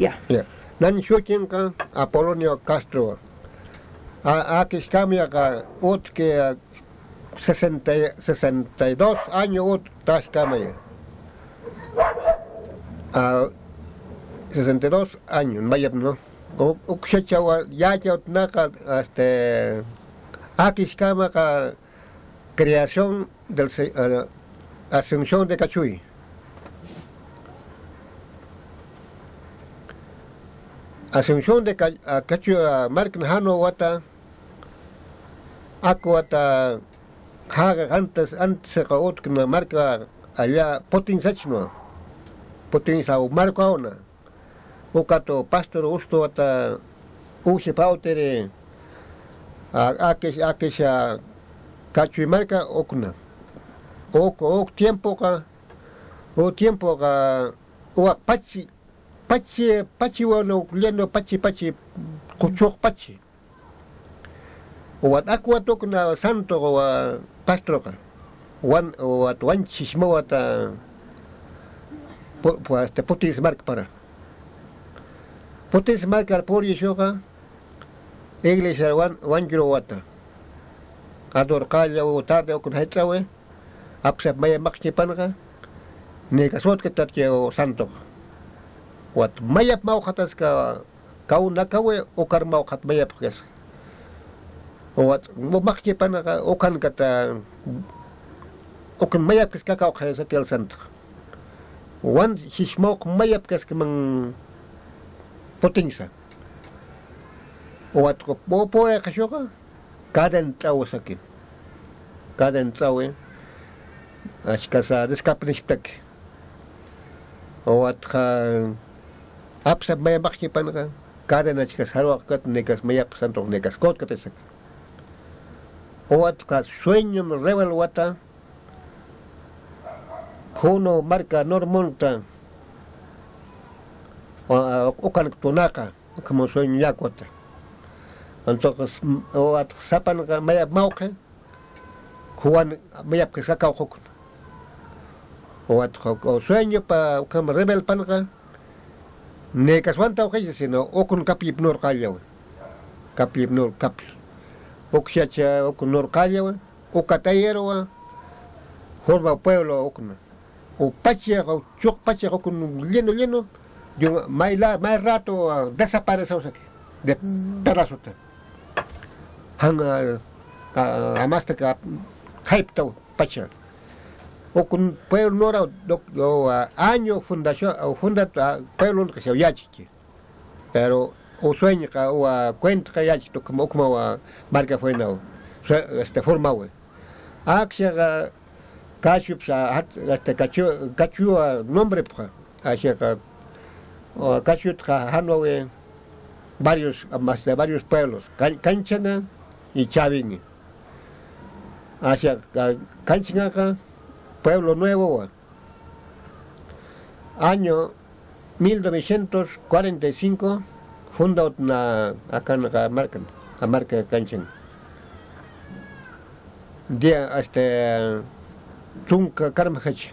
Ya. Nan Shuchinka, Apolonio Castro. Aquí cambia que 62 años tascamaya. 62 años, vaya, ¿no? Uxechawa, ya naka, aquí cambia creación del Asunción de Cachuy. Asunción de Cachuy, Marcanjano Wata, Aquata, Haga antes que una marca allá Potinsachno, Potinsa o Marco Auna, Ucato Pastor Usto hasta Uche Pautere, Akesha Cachuy Marca Okuna. O tiempo ka o pachi wano leno pachi kuchok pachi o at aqua tokna santo o pastro ka o at wan chismo ata pues te putis mark para putis mark por yeshoka iglesia wan kilo wata ador kaya o tarde o kun haitlawe apsep maya makchipanka ni kasot kita o santo wat mayap mau khatas ka kauna kawe o karmau khat mayap kes wat mo makchipanka o kan kata o kan mayap kes ka khaysa kel santo wan sismok mayap kes mang potingsa wat ko po kashoka kaden tawsakin kaden tawe Ashkasa descapnishpek. O at apsab maya bakchipan ka. Kada na chikas harwakat nekas maya santok nekas kot katesak. O at ka sueño rebel wata. Kuno marca normonta. O kan tunaka. Como sueño yakwata. Entonces o at sapan ka maya mauke. Kuan maya que saca hokun. O sueño pa como rebel panka ne kaswanta o kaya sino okun kapip nor kalyaw kapip nor kapi okchacha okun nor kalyaw o katayero horba pueblo okun o pachia o chok pachia okun lleno yo mai rato desapareció aquí de pedazos hanga amasta ka hype to pachia o con pueblo nora año fundación o funda pueblo que se yachi pero o sueño que o cuenta que yachi como marca fue no forma we axia cachupa hasta cachu nombre axia o cachu hanowe varios más de varios pueblos Canchana y Chavini hacia Canchana Pueblo Nuevo, año 1945, funda una marca Canchan. Día hasta Chunca Karmahach.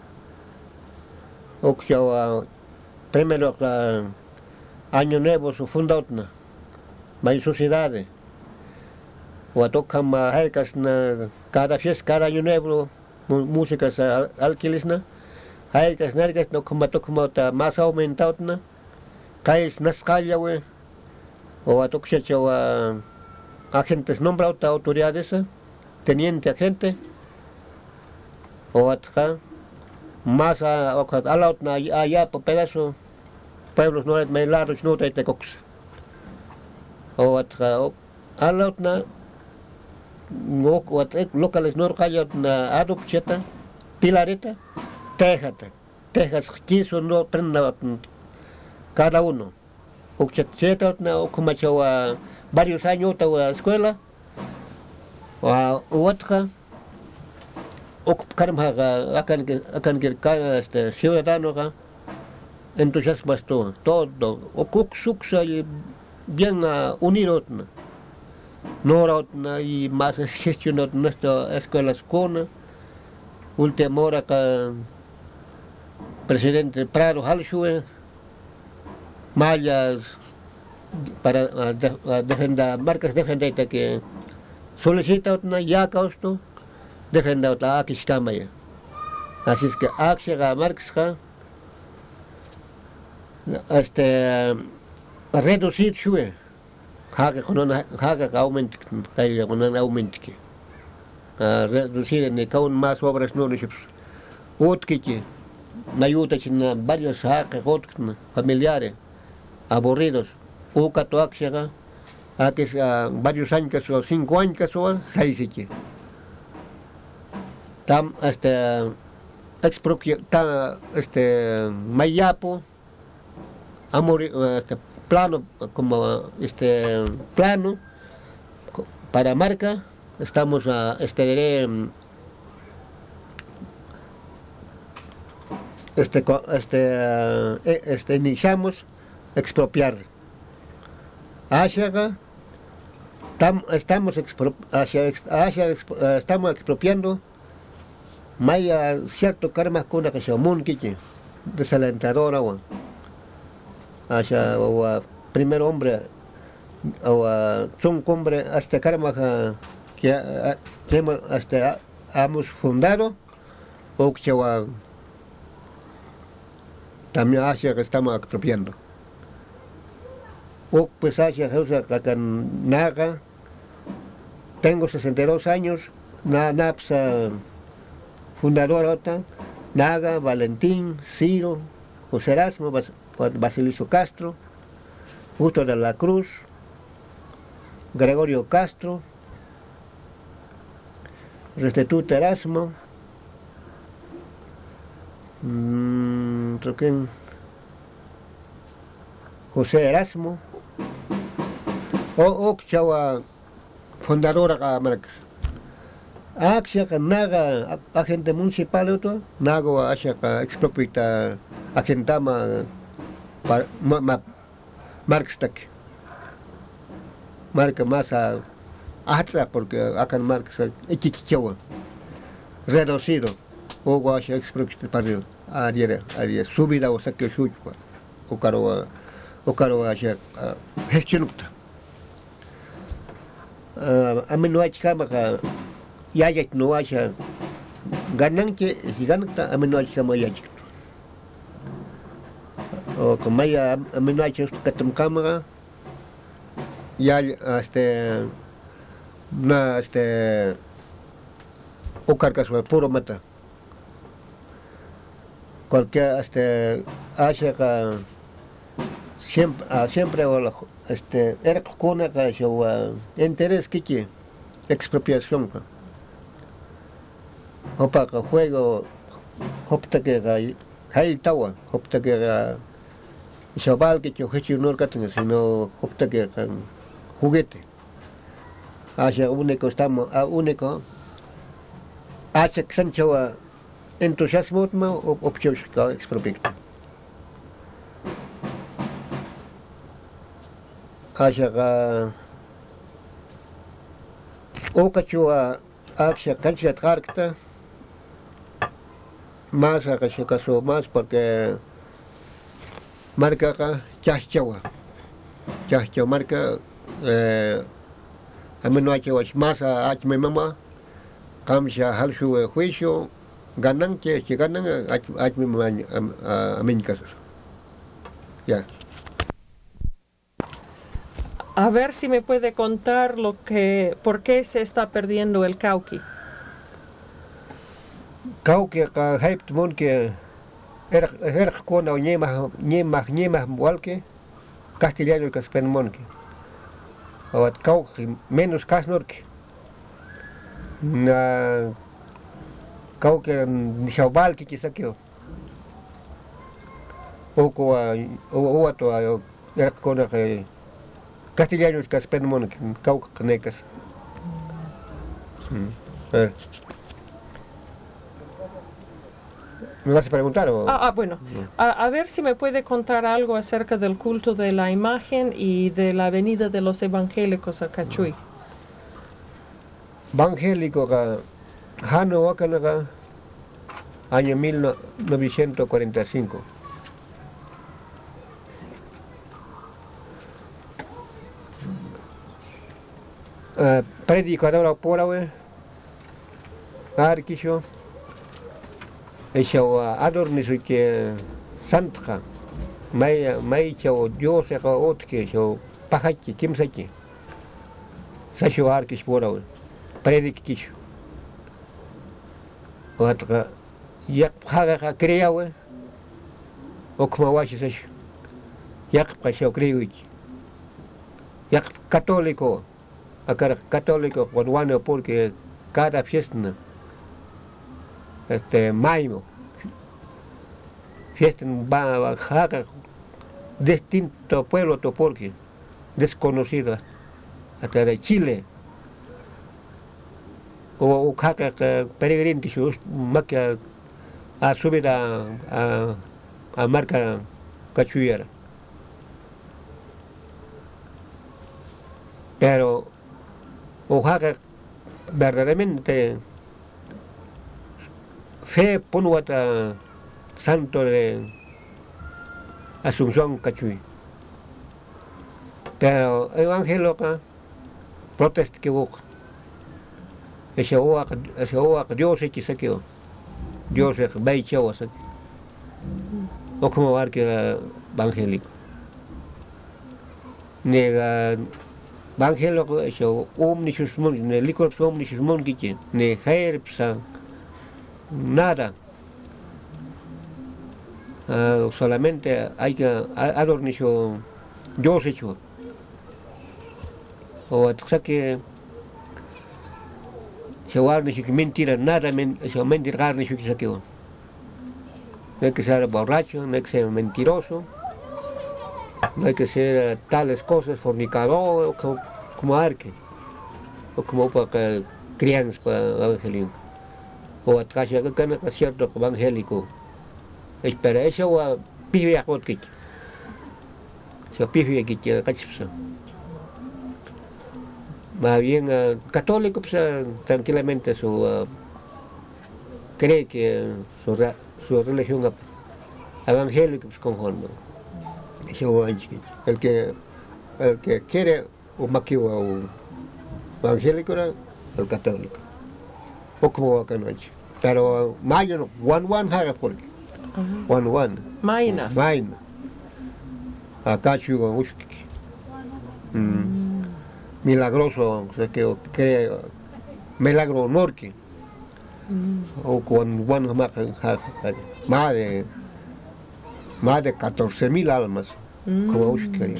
Oxio, primero año nuevo su funda una, más sociedades. O tocama hercas cada fiesta, cada año nuevo. Músicas alquilisna hay que nergas no como ta más aumentado na caes nascalla we o atoxecha o agentes nombrados autoridades teniente agente o atja más o alaut na allá por pedazo pueblos no me largos no te cox o atja alaut na ngok wat locales nor kaya na adopcheta pilareta tejas quiso no prenda cada uno ocheta na okumachawa varios años a escuela o otra okkarma akan que ciudadano entusiasmo todo okuksuksa bien unido Nora y más gestionó nuestra escuela con última hora que presidente Prado Halshue mallas para defender marcas defender que solicita una ya costo defender otra aquí está maya. Así es que acción marcas reducir sube haga con una aumento con un aumento que reducir en el más obras no les otro na ayuda en varios familiares aburridos o catoaxia que varios años o 5 años o 6 tam expropia mayapo amor plano como plano para marca estamos iniciamos expropiar. Estamos expropiando maya cierto karma con que se munquiche desalentadora hacia o primer hombre o son hombre hasta karma que hasta hemos fundado o que también hacia que estamos expropiando. O pues hacia que naga, tengo 62 años, fundador otra, Naga, Valentín, Ciro, José Erasmo, Basilio Castro, Justo de la Cruz, Gregorio Castro, Restituto Erasmo, José Erasmo, o fundadora de marcas. Axia que naga agente municipal otro, nago axia que expropita agentama markstak. Marca más atra porque acá marcas echichichewa. Reducido. O axia expropita para área subida o saque chuchpa. O caro axia gestionuta. A mí no hay chama que ya no haya ganante y ganata a mí no hay chama ya o como ya a mí no hay que cámara ya na o cargas puro mata cualquier hacia que siempre era con que interés que expropiación opa que juego opta que hay tawa opta que chaval que yo no que sino opta que juguete hacia único estamos a único hacia que sancho entusiasmo o opción expropiación hacia o cachua hacia cancha carta más a que caso más porque marca acá chaschawa marca a mí no hay que más a mi mamá cambia al su juicio ganan que ganan a mi mamá a mi casa ya. A ver si me puede contar por qué se está perdiendo el cauqui. Cauqui acá hype mon que era con o ñemas walke castellano que spen mon que o cauqui menos casnorque na cauqui ni chaval que saqueo o era con que castellanos que spen mon cauca canecas. ¿Me vas a preguntar o? Bueno. A ver si me puede contar algo acerca del culto de la imagen y de la venida de los evangélicos a Cachuy. Evangélico que Jano Wakanaga año 1945. predicadora por ahora, arquisho, eso adornizo que santa, mai chao Dios que otke, eso pajachi, kimsaki, sacho arquish por ahora, predictisho, otra, yak haga crea we, o como washi sacho, yak pasho creuich, yak católico. Acá católico bueno porque cada fiesta mayo fiesta va a bajar distinto pueblo porque desconocido hasta de Chile o jaca peregrinos más que a subir a marca cachullera pero Oaxaca verdaderamente fe ponuata santo de Asunción Cachuy. Pero el evangelio acá protesta que boca. Ese Oaxaca Dios es que se quedó. Dios es que va y chavo se o como va que evangélico. Nega Evangelo eso omnisus mundi, ne licor omnisus mundi, ne herbsa, nada. Solamente hay que adornicio Dios hecho. O que se guarda que mentira, nada, se mentira ni que se quedó. No hay que ser borracho, no hay que ser mentiroso. No hay que ser tales cosas, fornicador, como arque, o como para crianza para evangélico, o atrás de que es cierto evangélico. Espera, eso va a pibe a otro, se pibe a quitar, más bien católico, pues tranquilamente cree que su religión evangélica pues conforme. El que quiere o maquiva o evangélico el católico o como acá noche pero mayo no one haga porque one Maina acá chugo uski milagroso o sea que cree milagro norque o con one más de 14,000 almas como uski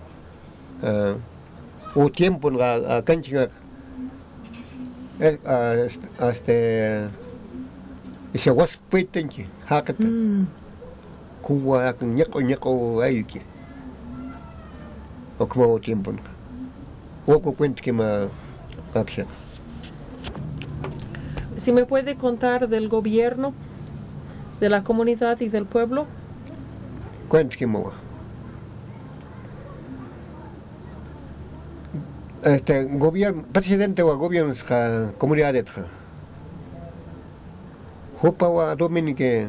o tiempo en la cancha ese huaspetenche hakata kuwa ñeco ayuki o como tiempo o cuenta que me acción. Si me puede contar del gobierno, de la comunidad y del pueblo. Cuenta que me gobierno, presidente o gobierno de la comunidad de Jupa o Dominique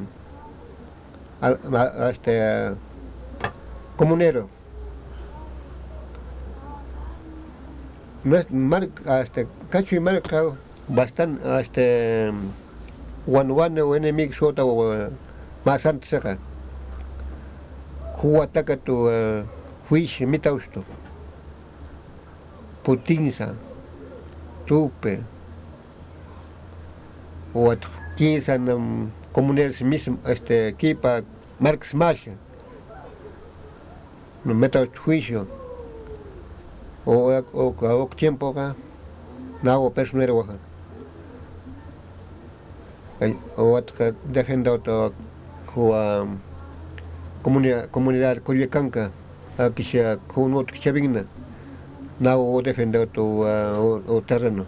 comunero. No es cacho y marca bastante one o enemigo sota o más antes acá. Jupa ataca tu juicio mitausto. Putinza, tupe, o quinza comuneros mismo, equipa Marx Masha, no meta juicio, o tiempo acá, no personero acá, o defender otra comunidad collecanca, que sea con otro que se vigna. No defender tu terreno.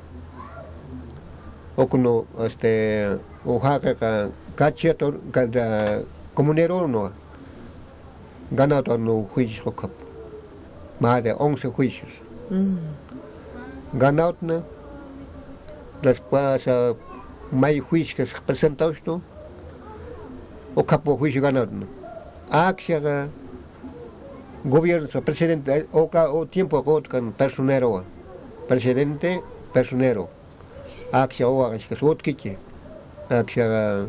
O cuando Oaxaca cacheto cada comunero no ganado no juicio más de 11 juicios. Ganado no después más juicios que se presentado esto o capo juicio ganado no. Axia gobierno, presidente, o tiempo con personero, presidente personero. Axia o axia sotkichi. Axia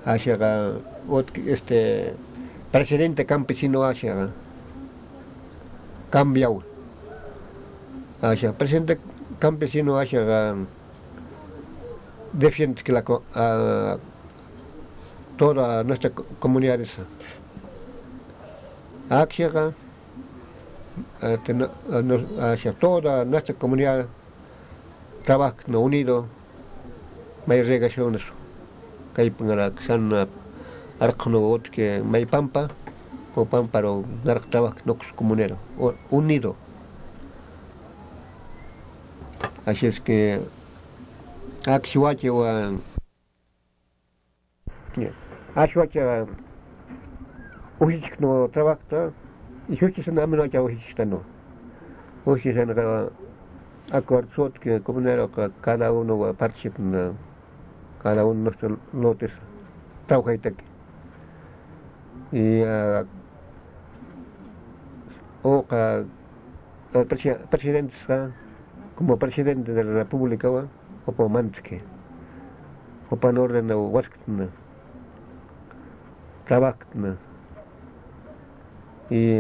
presidente campesino axia cambiado. Axia presidente campesino axia defiende que toda nuestra comunidad axia hacia toda nuestra comunidad trabaja unido, may regaciones, que hay para san arcono que may pampa o pamparo trabaja no comunero unido. Así es que axuache o axuache uhichik no trabaja y justicia no ameno ya uhichik no. Justicia no acuerdo que comunero cada uno va a participar, cada uno de nuestros lotes trabaja y presidente como presidente de la República o por Manske o para orden de Washington trabaja y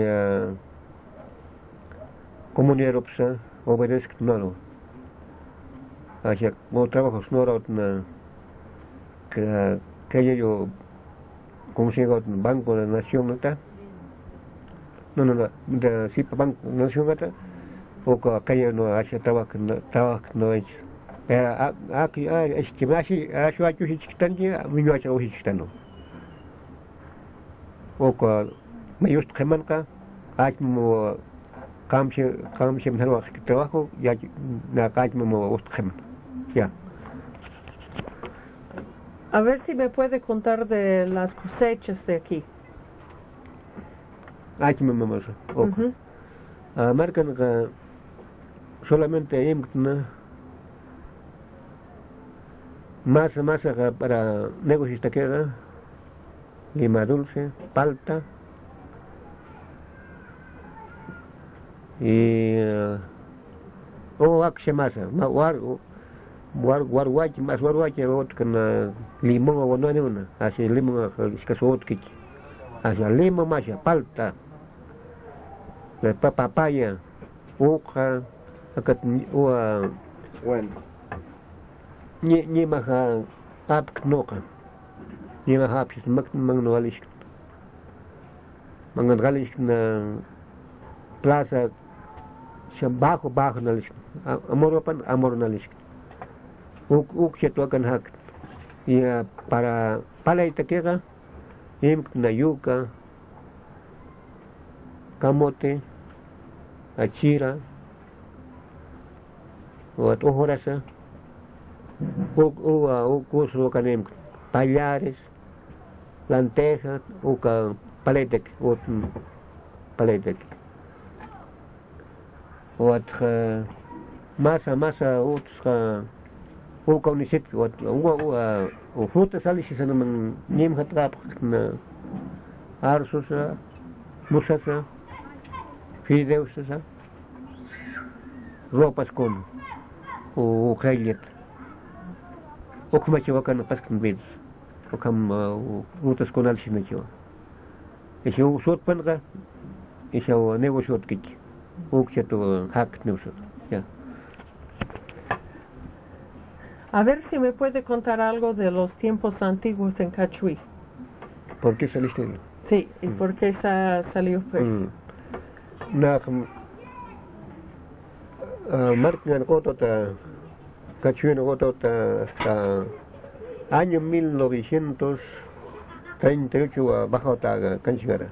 comunero pues obedezca no hacia no trabajos no que yo consigo un banco de la nación no de sí banco de la nación o que yo no hace trabajo no es pero aquí estimashi asho acho hichtanji minyo acho hichtano o que me just kemanka mo kamse mejor trabajo ya na me gusta ya. A ver si me puede contar de las cosechas de aquí. Me vamos. Marcan que solamente más para negocios de queda, lima dulce, palta y axe masa, guarguache más guarguache otro que limón o no una, así limón que su otro así limón más palta, papaya, hoja, acá bueno, ni más apknoka, ni más apis magnolish, magnolish na plaza bajo nalish, amor nalish. Se tocan hack y para itaquera nayuca camote achira o ojorasa o curso canem payares lanteja o paletec o masa otra o kaunisit o frutas ali si sana man nim hatrap na arsosa musasa fideusasa ropas con o khaylet o kuma chewa kan paskan bedos o kam frutas con ali si na chewa ese o sot panga ese o negocio kiki o cheto hak neusot ya. A ver si me puede contar algo de los tiempos antiguos en Cachuí. ¿Por qué saliste? Sí, ¿y por qué salió pues? Marcan Cachuí hasta año 1938 bajo ta canchigara.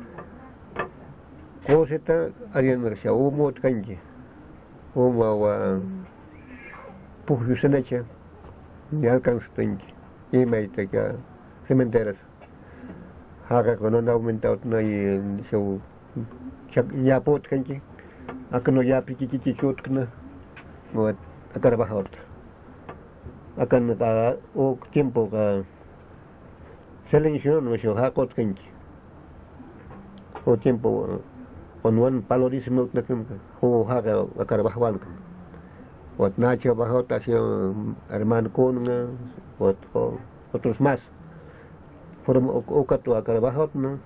Coseta harían merced humo canche. Humo Pujusenecha, ya alcanzó y me que cementeras. Haga con un aumentado no y show ya pot canchi, acá no ya pichichi shot kana, no acá baja otra. Acá no o tiempo que selección no show hakot canchi. O tiempo con un palorísimo o haga acá baja balcón. o Nacho Bajota ha sido hermano Kunga, otros más. Fueron Ocatu acá Bajot, ¿no?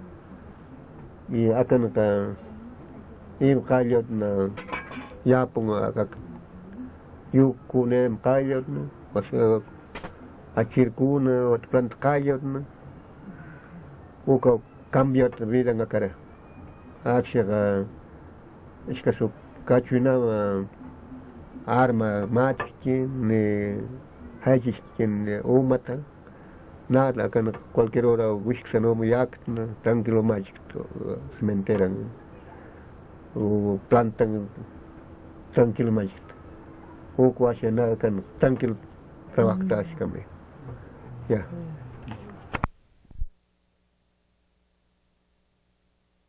Y acá no está, y Cayot, no, ya pongo acá, Yukunem Cayot, ¿no? O sea, Achircuna, o Plant Cayot, ¿no? Uka cambio de vida en la cara. Axia, es que su cachuina arma machkin, ni hajiskin, ni umata. Nada, acá cualquier hora wishksa no muy acto, tranquilo mágico, se me enteran. O plantan tranquilo mágico. O cuasi nada, tranquilo trabajo, así que ya.